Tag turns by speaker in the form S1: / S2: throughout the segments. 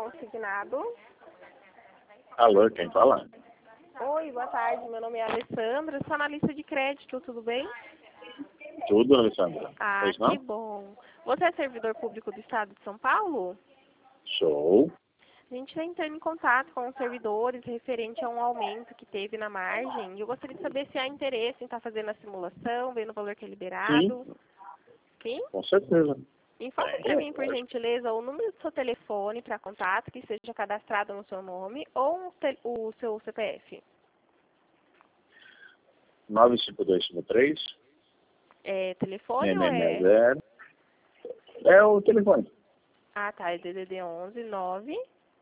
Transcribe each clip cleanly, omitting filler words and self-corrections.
S1: consignado.
S2: Alô, quem fala?
S1: Oi, boa tarde. Meu nome é Alessandra. Sou analista de crédito, tudo bem?
S2: Tudo, Alessandra.
S1: Ah,
S2: Pois
S1: que
S2: não?
S1: bom. Você é servidor público do Estado de São Paulo?
S2: Sou.
S1: A gente está entrando em contato com os servidores referente a um aumento que teve na margem. Eu gostaria de saber se há interesse em estar fazendo a simulação, vendo o valor que é liberado.
S2: Sim,
S1: Sim?
S2: com certeza.
S1: Informe para mim, por gentileza, o número do seu telefone para contato que seja cadastrado no seu nome ou o seu CPF.
S2: 95253
S1: É telefone ou é...
S2: 6660. É o telefone.
S1: Ah, tá. É DDD 11 9...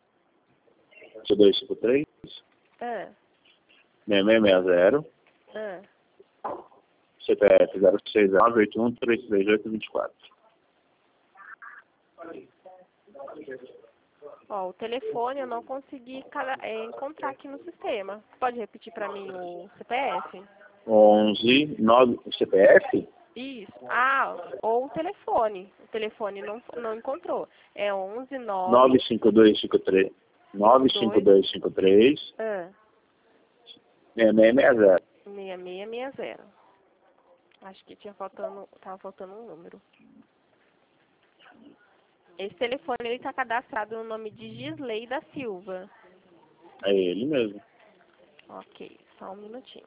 S2: 5253
S1: Ah,
S2: 6660.
S1: ah.
S2: CPF 06981333824.
S1: Ó, o telefone eu não consegui encontrar aqui no sistema. Pode repetir para mim o CPF?
S2: 11 9 CPF?
S1: Isso. Ah, ou o telefone. O telefone não encontrou. É 11 9...
S2: 95253 95253
S1: Ah,
S2: 6660.
S1: 6660. Acho que tava faltando um número. Esse telefone ele está cadastrado no nome de Gisley da Silva.
S2: É ele mesmo.
S1: Ok, só um minutinho.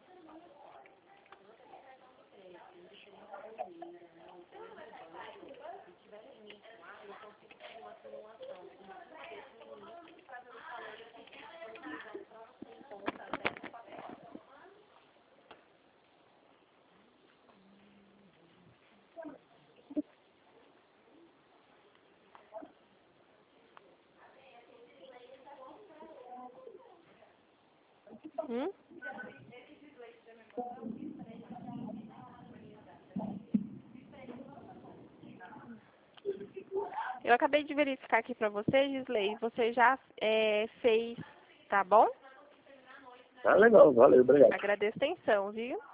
S1: Hum? Eu acabei de verificar aqui para você, Gisley. Você já fez, tá bom?
S2: Tá legal, valeu, obrigado.
S1: Agradeço a atenção, viu?